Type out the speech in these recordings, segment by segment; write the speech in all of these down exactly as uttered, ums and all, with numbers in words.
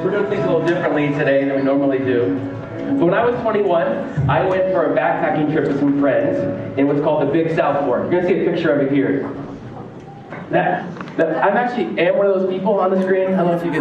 We're doing things a little differently today than we normally do. So when I was twenty-one, I went for a backpacking trip with some friends in what's called the Big South Fork. You're going to see a picture of it here. That, that I'm actually am one of those people on the screen. I don't know if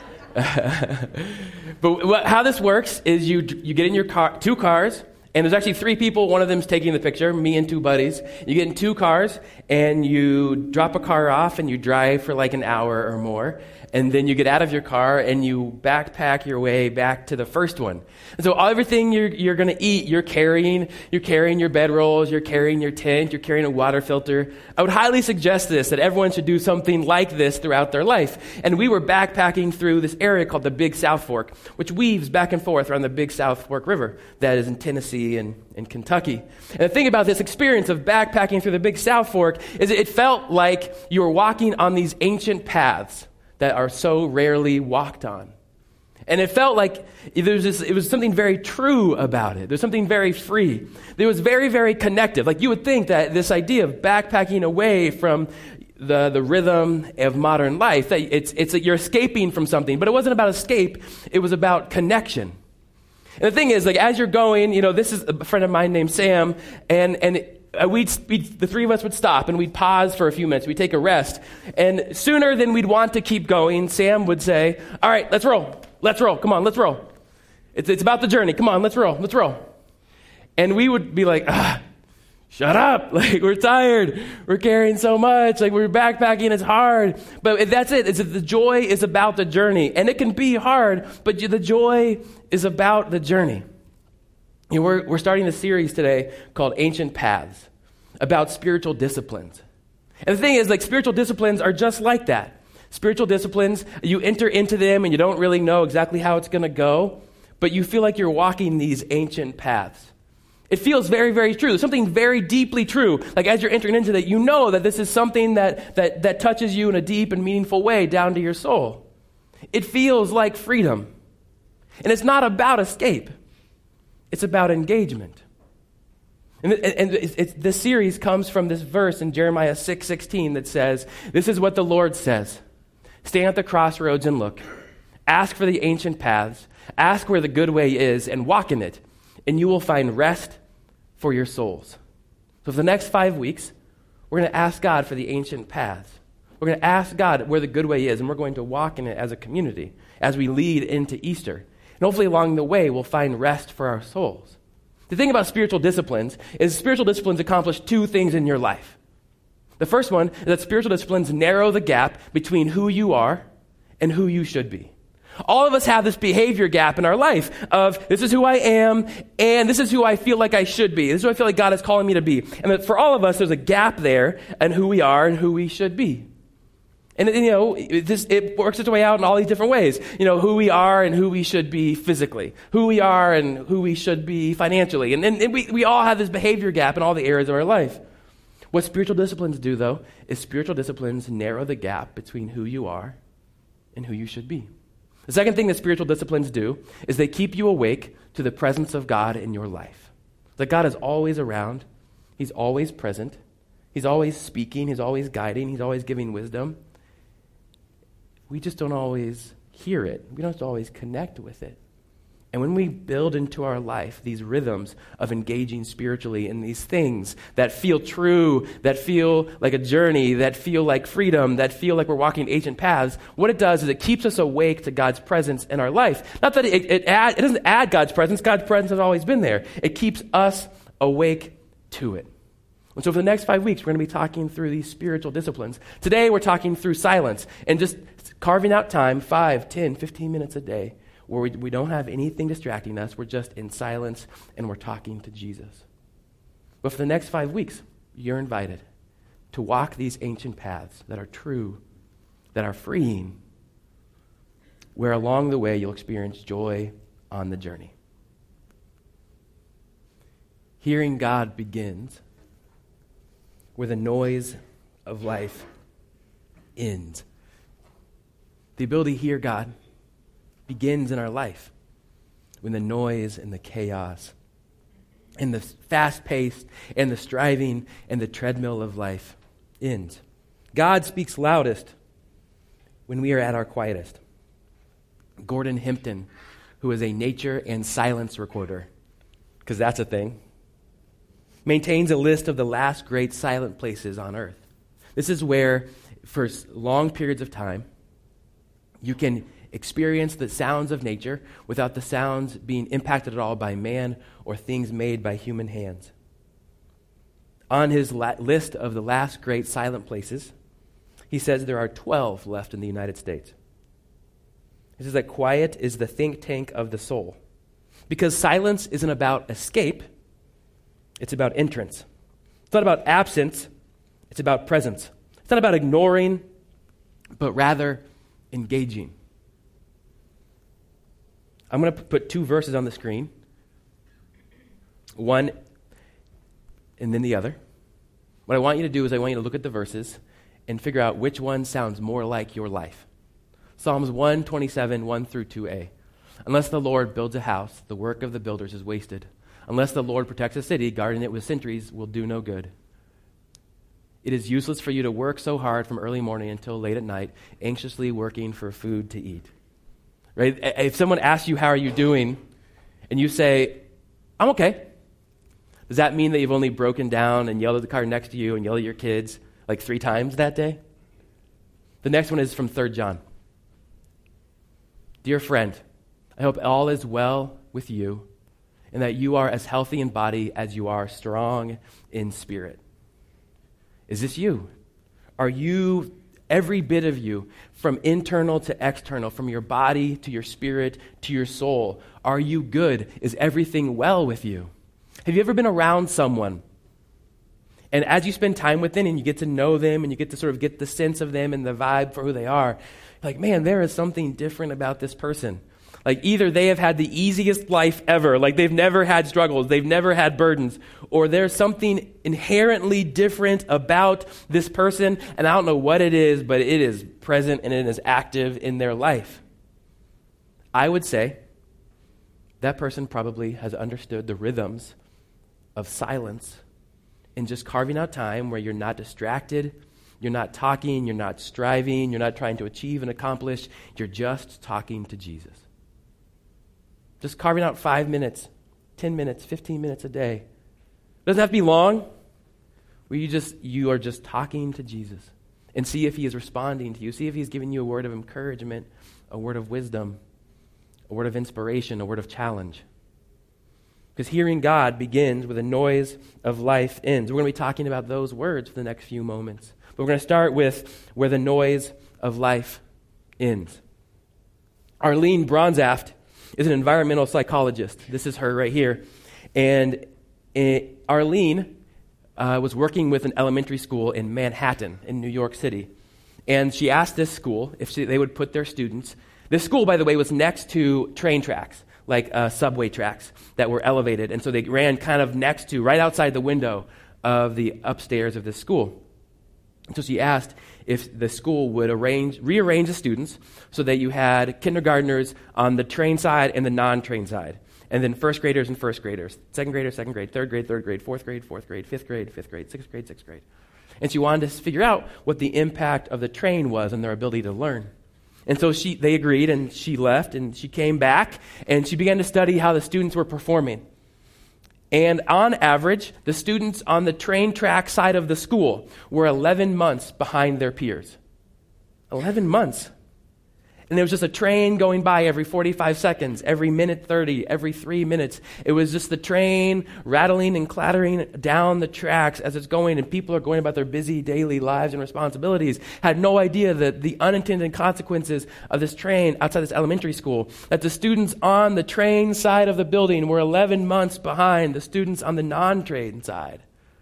you can. But what, how this works is you you get in your car, two cars, and there's actually three people. One of them's taking the picture, me and two buddies. You get in two cars, and you drop a car off, and you drive for like an hour or more. And then you get out of your car and you backpack your way back to the first one. And so everything you're you're going to eat, you're carrying. You're carrying your bedrolls, you're carrying your tent, you're carrying a water filter. I would highly suggest this, that everyone should do something like this throughout their life. And we were backpacking through this area called the Big South Fork, which weaves back and forth around the Big South Fork River that is in Tennessee and in Kentucky. And the thing about this experience of backpacking through the Big South Fork is it felt like you were walking on these ancient paths that are so rarely walked on. And it felt like there was this, it was something very true about it. There's something very free. It was very, very connective. Like you would think that this idea of backpacking away from the, the rhythm of modern life, that it's, it's that you're escaping from something. But it wasn't about escape. It was about connection. And the thing is, like as you're going, you know, this is a friend of mine named Sam, and, and it, Uh, we'd, we'd, the three of us would stop and we'd pause for a few minutes. We'd take a rest. And sooner than we'd want to keep going, Sam would say, all right, let's roll. Let's roll. Come on, let's roll. It's, it's about the journey. Come on, let's roll. Let's roll. And we would be like, ah, shut up. Like, we're tired. We're carrying so much. Like, we're backpacking. It's hard. But that's it. It's, the joy is about the journey. And it can be hard, but the joy is about the journey. You know, we're, we're starting a series today called Ancient Paths, about spiritual disciplines. And the thing is, like, spiritual disciplines are just like that. Spiritual disciplines, you enter into them and you don't really know exactly how it's going to go, but you feel like you're walking these ancient paths. It feels very, very true. Something very deeply true. Like as you're entering into that, you know that this is something that, that, that touches you in a deep and meaningful way down to your soul. It feels like freedom. And it's not about escape. It's about engagement. And, and it's, it's, this series comes from this verse in Jeremiah six sixteen that says, this is what the Lord says. Stand at the crossroads and look. Ask for the ancient paths. Ask where the good way is and walk in it. And you will find rest for your souls. So for the next five weeks, we're going to ask God for the ancient paths. We're going to ask God where the good way is, and we're going to walk in it as a community as we lead into Easter. And hopefully along the way, we'll find rest for our souls. The thing about spiritual disciplines is spiritual disciplines accomplish two things in your life. The first one is that spiritual disciplines narrow the gap between who you are and who you should be. All of us have this behavior gap in our life of this is who I am and this is who I feel like I should be. This is who I feel like God is calling me to be. And that for all of us, there's a gap there in who we are and who we should be. And, you know, it, this, it works its way out in all these different ways. You know, who we are and who we should be physically. Who we are and who we should be financially. And, and, and we, we all have this behavior gap in all the areas of our life. What spiritual disciplines do, though, is spiritual disciplines narrow the gap between who you are and who you should be. The second thing that spiritual disciplines do is they keep you awake to the presence of God in your life. That God is always around. He's always present. He's always speaking. He's always guiding. He's always giving wisdom. We just don't always hear it. We don't always connect with it. And when we build into our life these rhythms of engaging spiritually in these things that feel true, that feel like a journey, that feel like freedom, that feel like we're walking ancient paths, what it does is it keeps us awake to God's presence in our life. Not that it, it, add, it doesn't add God's presence. God's presence has always been there. It keeps us awake to it. And so for the next five weeks, we're going to be talking through these spiritual disciplines. Today, we're talking through silence and just carving out time, five, ten, fifteen minutes a day, where we, we don't have anything distracting us. We're just in silence and we're talking to Jesus. But for the next five weeks, you're invited to walk these ancient paths that are true, that are freeing, where along the way you'll experience joy on the journey. Hearing God begins where the noise of life ends. The ability to hear God begins in our life when the noise and the chaos and the fast-paced and the striving and the treadmill of life ends. God speaks loudest when we are at our quietest. Gordon Himpton, who is a nature and silence recorder, because that's a thing, maintains a list of the last great silent places on earth. This is where, for long periods of time, you can experience the sounds of nature without the sounds being impacted at all by man or things made by human hands. On his la- list of the last great silent places, he says there are twelve left in the United States. He says that quiet is the think tank of the soul. Because silence isn't about escape, it's about entrance. It's not about absence, it's about presence. It's not about ignoring, but rather engaging. I'm going to put two verses on the screen, one and then the other. What I want you to do is I want you to look at the verses and figure out which one sounds more like your life. Psalms one twenty-seven, one through two a. Unless the Lord builds a house, the work of the builders is wasted. Unless the Lord protects a city, guarding it with sentries will do no good. It is useless for you to work so hard from early morning until late at night, anxiously working for food to eat. Right? If someone asks you, how are you doing? And you say, I'm okay. Does that mean that you've only broken down and yelled at the car next to you and yelled at your kids like three times that day? The next one is from Third John. Dear friend, I hope all is well with you and that you are as healthy in body as you are strong in spirit. Is this you? Are you, every bit of you, from internal to external, from your body to your spirit to your soul, are you good? Is everything well with you? Have you ever been around someone, and as you spend time with them and you get to know them and you get to sort of get the sense of them and the vibe for who they are, you're like, man, there is something different about this person. Like either they have had the easiest life ever, like they've never had struggles, they've never had burdens, or there's something inherently different about this person, and I don't know what it is, but it is present and it is active in their life. I would say that person probably has understood the rhythms of silence and just carving out time where you're not distracted, you're not talking, you're not striving, you're not trying to achieve and accomplish, you're just talking to Jesus. Just carving out five minutes, ten minutes, fifteen minutes a day. It doesn't have to be long, where you just you are just talking to Jesus and see if he is responding to you. See if he's giving you a word of encouragement, a word of wisdom, a word of inspiration, a word of challenge. Because hearing God begins where the noise of life ends. We're going to be talking about those words for the next few moments. But we're going to start with where the noise of life ends. Arlene Bronzaft is an environmental psychologist. This is her right here. And it, Arlene uh, was working with an elementary school in Manhattan in New York City. And she asked this school if she, they would put their students. This school, by the way, was next to train tracks, like uh, subway tracks that were elevated. And so they ran kind of next to, right outside the window of the upstairs of this school. So she asked if the school would arrange, rearrange the students so that you had kindergartners on the train side and the non-train side, and then first graders and first graders, second graders, second grade, third grade, third grade, fourth grade, fourth grade, fifth grade, fifth grade, sixth grade, sixth grade. And she wanted to figure out what the impact of the train was on their ability to learn. And so she, they agreed, and she left, and she came back, and she began to study how the students were performing. And on average, the students on the train track side of the school were eleven months behind their peers. eleven months. And there was just a train going by every forty-five seconds, every minute thirty, every three minutes. It was just the train rattling and clattering down the tracks as it's going, and people are going about their busy daily lives and responsibilities. Had no idea that the unintended consequences of this train outside this elementary school, that the students on the train side of the building were eleven months behind the students on the non-train side.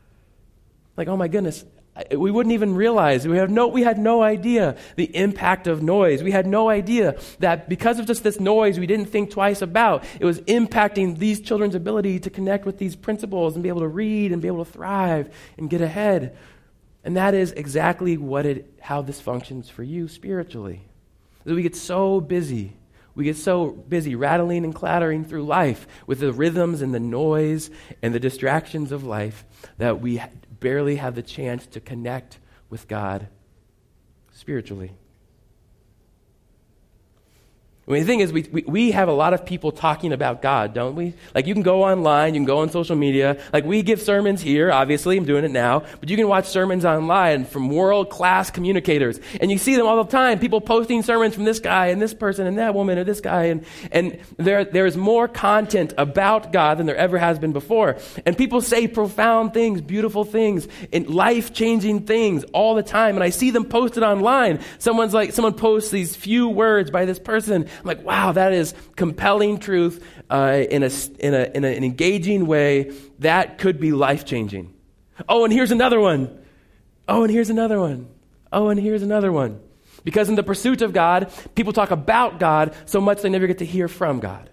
Like, oh my goodness. We wouldn't even realize. We, have no, we had no idea the impact of noise. We had no idea that because of just this noise we didn't think twice about, it was impacting these children's ability to connect with these principles and be able to read and be able to thrive and get ahead. And that is exactly what it, how this functions for you spiritually. That we get so busy. We get so busy rattling and clattering through life with the rhythms and the noise and the distractions of life that we barely have the chance to connect with God spiritually. I mean, the thing is, we, we we have a lot of people talking about God, don't we? Like, you can go online, you can go on social media. Like, we give sermons here, obviously, I'm doing it now, but you can watch sermons online from world-class communicators, and you see them all the time, people posting sermons from this guy and this person and that woman or this guy, and, and there there is more content about God than there ever has been before. And people say profound things, beautiful things, and life-changing things all the time, and I see them posted online. Someone's like, someone posts these few words by this person. I'm like, wow, that is compelling truth uh, in, a, in, a, in a, an engaging way. That could be life-changing. Oh, and here's another one. Oh, and here's another one. Oh, and here's another one. Because in the pursuit of God, people talk about God so much they never get to hear from God.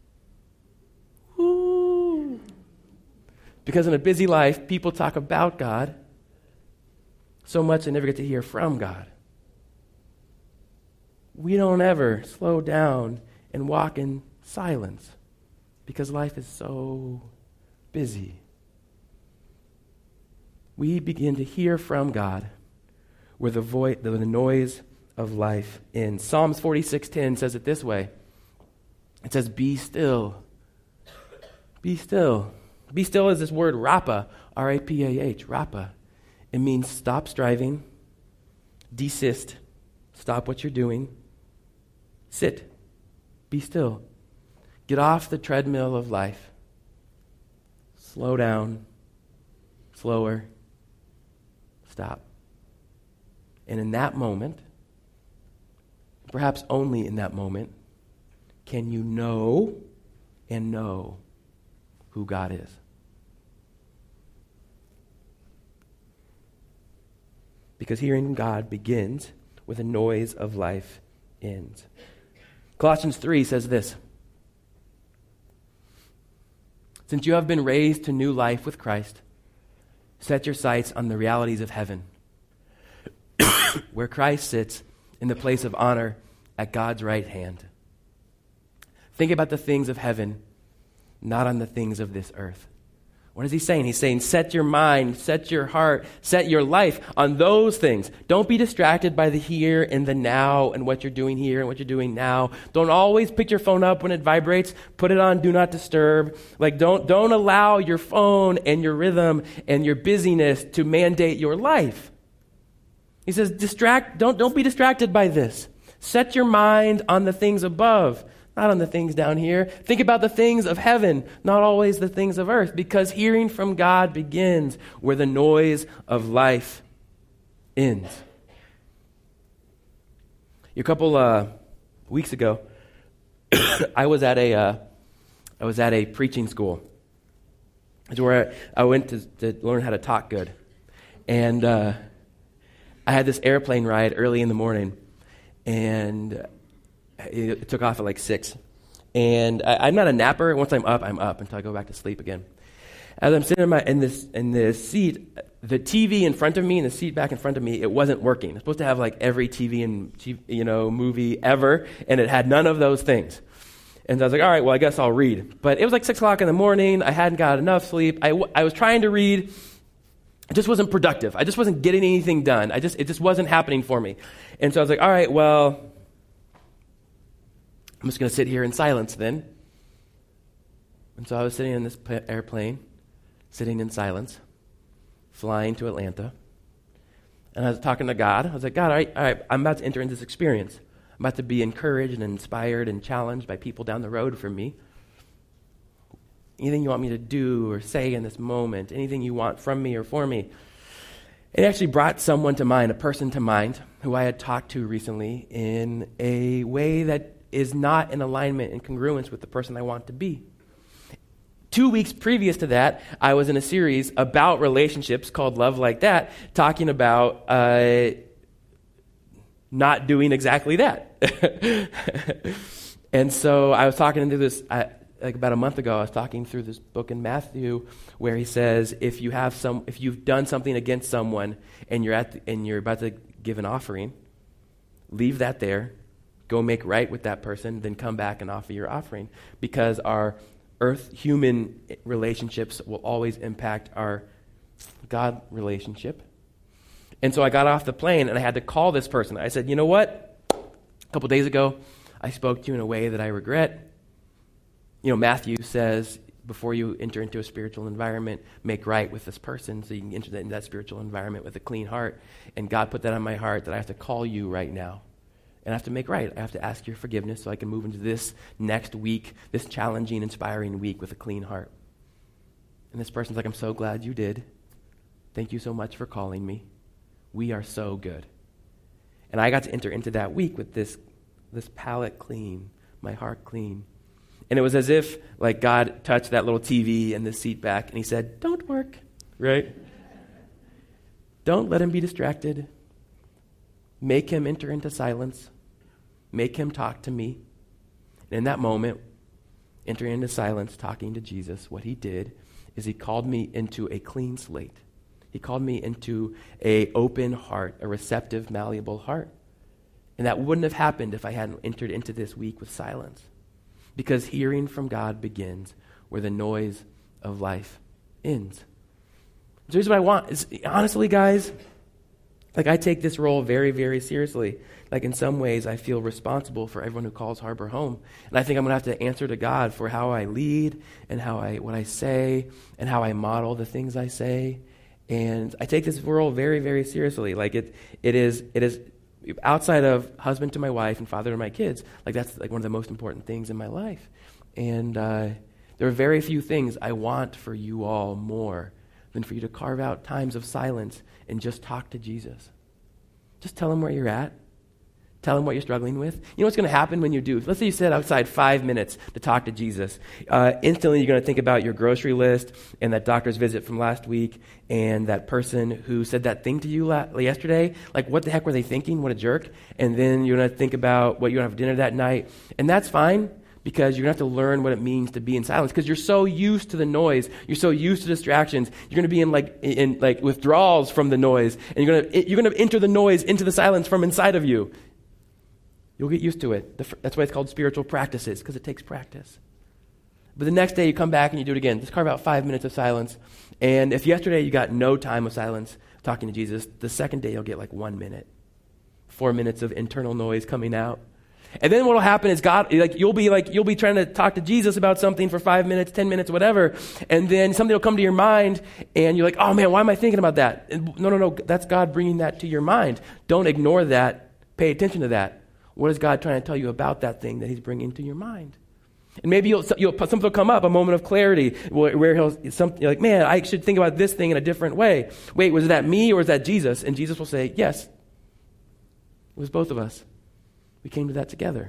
Ooh. Because in a busy life, people talk about God so much they never get to hear from God. We don't ever slow down and walk in silence because life is so busy. We begin to hear from God where the voice, the noise of life ends. Psalms forty-six ten says it this way. It says, "Be still. Be still." Be still is this word rapa, R A P A H, rapa. It means stop striving, desist, stop what you're doing. Sit. Be still. Get off the treadmill of life. Slow down. Slower. Stop. And in that moment, perhaps only in that moment, can you know and know who God is. Because hearing God begins where the noise of life ends. Colossians three says this. Since you have been raised to new life with Christ, set your sights on the realities of heaven, where Christ sits in the place of honor at God's right hand. Think about the things of heaven, not on the things of this earth. What is he saying? He's saying, set your mind, set your heart, set your life on those things. Don't be distracted by the here and the now and what you're doing here and what you're doing now. Don't always pick your phone up when it vibrates. Put it on do not disturb. Like, don't, don't allow your phone and your rhythm and your busyness to mandate your life. He says, distract, don't, don't be distracted by this. Set your mind on the things above, not on the things down here. Think about the things of heaven, not always the things of earth, because hearing from God begins where the noise of life ends. A couple uh, weeks ago, I was at a uh, I was at a preaching school. It's where I, I went to, to learn how to talk good, and uh, I had this airplane ride early in the morning, and it took off at like six. And I, I'm not a napper. Once I'm up, I'm up until I go back to sleep again. As I'm sitting in, my, in, this, in the seat, the T V in front of me and the seat back in front of me, it wasn't working. It's supposed to have like every T V and you know movie ever, and it had none of those things. And I was like, all right, well, I guess I'll read. But it was like six o'clock in the morning. I hadn't got enough sleep. I, w- I was trying to read. It just wasn't productive. I just wasn't getting anything done. I just It just wasn't happening for me. And so I was like, all right, well, I'm just going to sit here in silence then. And so I was sitting in this airplane, sitting in silence, flying to Atlanta. And I was talking to God. I was like, God, all right, all right, I'm about to enter into this experience. I'm about to be encouraged and inspired and challenged by people down the road from me. Anything you want me to do or say in this moment, anything you want from me or for me. It actually brought someone to mind, a person to mind, who I had talked to recently in a way that is not in alignment and congruence with the person I want to be. Two weeks previous to that, I was in a series about relationships called Love Like That, talking about uh, not doing exactly that. And so I was talking through this, uh, like about a month ago, I was talking through this book in Matthew where he says, if you have some, if you've done something against someone and you're at the, and you're about to give an offering, leave that there. Go make right with that person, then come back and offer your offering. Because our earth-human relationships will always impact our God relationship. And so I got off the plane and I had to call this person. I said, you know what? A couple days ago, I spoke to you in a way that I regret. You know, Matthew says, before you enter into a spiritual environment, make right with this person so you can enter that, into that spiritual environment with a clean heart. And God put that on my heart that I have to call you right now. And I have to make right. I have to ask your forgiveness so I can move into this next week, this challenging, inspiring week with a clean heart. And this person's like, I'm so glad you did. Thank you so much for calling me. We are so good. And I got to enter into that week with this, this palate clean, my heart clean. And it was as if, like, God touched that little T V and the seat back, and he said, don't work, right? Don't let him be distracted. Make him enter into silence. Make him talk to me. And in that moment, entering into silence, talking to Jesus, what he did is he called me into a clean slate. He called me into an open heart, a receptive, malleable heart. And that wouldn't have happened if I hadn't entered into this week with silence. Because hearing from God begins where the noise of life ends. So here's what I want. Is, honestly, guys, like I take this role very, very seriously. Like in some ways, I feel responsible for everyone who calls Harbor home. And I think I'm going to have to answer to God for how I lead and how I what I say and how I model the things I say. And I take this role very, very seriously. Like it, it is, it is outside of husband to my wife and father to my kids. Like that's like one of the most important things in my life. And uh, there are very few things I want for you all more than for you to carve out times of silence and just talk to Jesus. Just tell him where you're at. Tell him what you're struggling with. You know what's going to happen when you do? Let's say you sit outside five minutes to talk to Jesus. Uh, instantly, you're going to think about your grocery list and that doctor's visit from last week and that person who said that thing to you la- yesterday. Like, what the heck were they thinking? What a jerk. And then you're going to think about what you're going to have for dinner that night. And that's fine because you're going to have to learn what it means to be in silence because you're so used to the noise. You're so used to distractions. You're going to be in like in like withdrawals from the noise. And you're going to you're going to enter the noise into the silence from inside of you. You'll get used to it. That's why it's called spiritual practices, because it takes practice. But the next day you come back and you do it again. Just carve out five minutes of silence. And if yesterday you got no time of silence talking to Jesus, the second day you'll get like one minute. Four minutes of internal noise coming out. And then what will happen is God, like you'll be like, you'll be trying to talk to Jesus about something for five minutes, ten minutes, whatever. And then something will come to your mind and you're like, oh man, why am I thinking about that? And no, no, no, that's God bringing that to your mind. Don't ignore that. Pay attention to that. What is God trying to tell you about that thing that he's bringing to your mind? And maybe you'll, you'll something will come up, a moment of clarity, where, where he'll something you're like, man, I should think about this thing in a different way. Wait, was that me or was that Jesus? And Jesus will say, yes, it was both of us. We came to that together.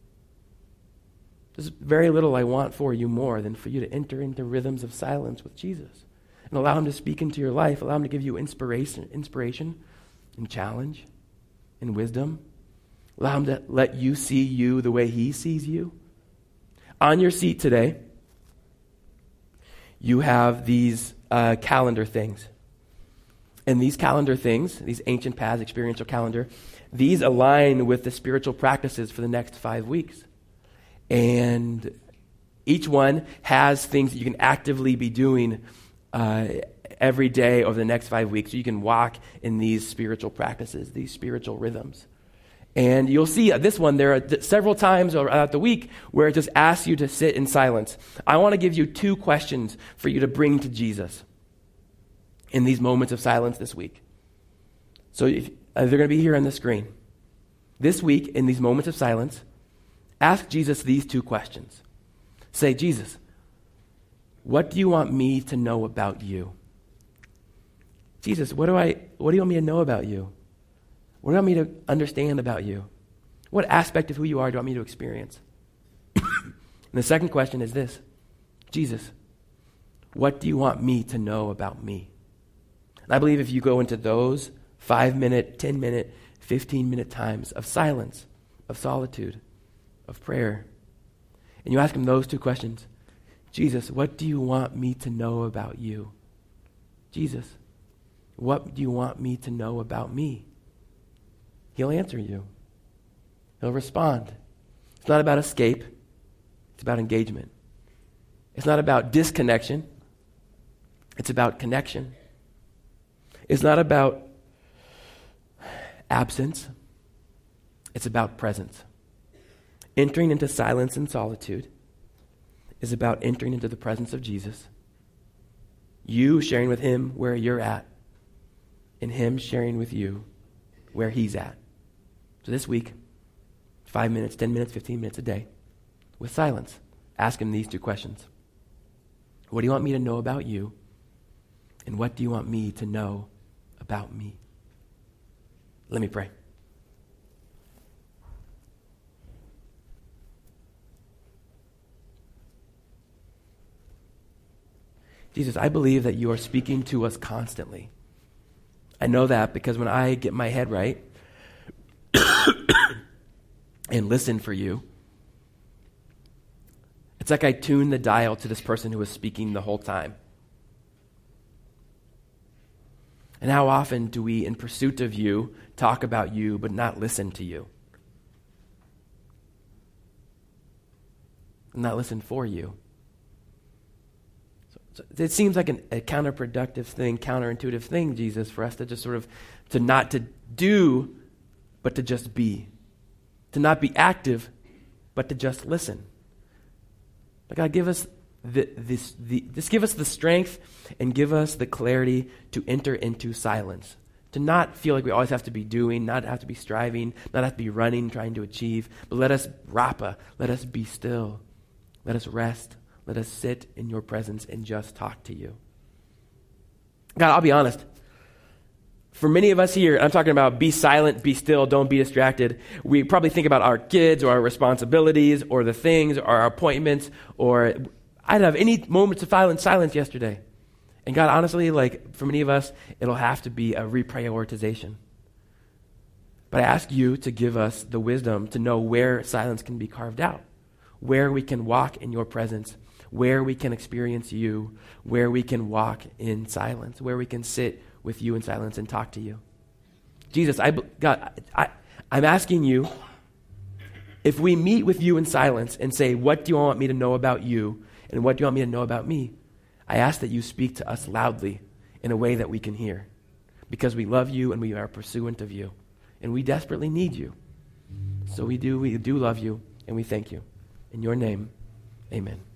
There's very little I want for you more than for you to enter into rhythms of silence with Jesus and allow him to speak into your life, allow him to give you inspiration, inspiration and challenge and wisdom. Allow him to let you see you the way he sees you. On your seat today, you have these uh, calendar things. And these calendar things, these ancient paths, experiential calendar, these align with the spiritual practices for the next five weeks. And each one has things that you can actively be doing uh, every day over the next five weeks. So you can walk in these spiritual practices, these spiritual rhythms. And you'll see this one, there are several times throughout the week where it just asks you to sit in silence. I want to give you two questions for you to bring to Jesus in these moments of silence this week. So if, uh, they're going to be here on the screen. This week, in these moments of silence, ask Jesus these two questions. Say, Jesus, what do you want me to know about you? Jesus, what do I? What do you want me to know about you? What do you want me to understand about you? What aspect of who you are do you want me to experience? And the second question is this. Jesus, what do you want me to know about me? And I believe if you go into those five-minute, ten-minute, fifteen-minute times of silence, of solitude, of prayer, and you ask him those two questions, Jesus, what do you want me to know about you? Jesus, what do you want me to know about me? He'll answer you. He'll respond. It's not about escape. It's about engagement. It's not about disconnection. It's about connection. It's not about absence. It's about presence. Entering into silence and solitude is about entering into the presence of Jesus. You sharing with him where you're at, and him sharing with you where he's at. So this week, five minutes, ten minutes, fifteen minutes a day, with silence, ask him these two questions. What do you want me to know about you? And what do you want me to know about me? Let me pray. Jesus, I believe that you are speaking to us constantly. I know that because when I get my head right and listen for you, it's like I tune the dial to this person who was speaking the whole time. And how often do we, in pursuit of you, talk about you but not listen to you? And not listen for you. So, so it seems like an, a counterproductive thing, counterintuitive thing, Jesus, for us to just sort of, to not to do, but to just be. To not be active, but to just listen. But God, give us the, this, the, just give us the strength and give us the clarity to enter into silence. To not feel like we always have to be doing, not have to be striving, not have to be running, trying to achieve, but let us rapa, let us be still. Let us rest. Let us sit in your presence and just talk to you. God, I'll be honest. For many of us here, I'm talking about be silent, be still, don't be distracted. We probably think about our kids or our responsibilities or the things or our appointments, or I didn't have any moments of silence, silence yesterday. And God, honestly, like for many of us, it'll have to be a reprioritization. But I ask you to give us the wisdom to know where silence can be carved out, where we can walk in your presence, where we can experience you, where we can walk in silence, where we can sit with you in silence and talk to you. Jesus, I, God, I, I'm asking you, if we meet with you in silence and say, what do you want me to know about you, and what do you want me to know about me? I ask that you speak to us loudly in a way that we can hear, because we love you and we are pursuant of you, and we desperately need you. So we do, we do love you, and we thank you. In your name, amen.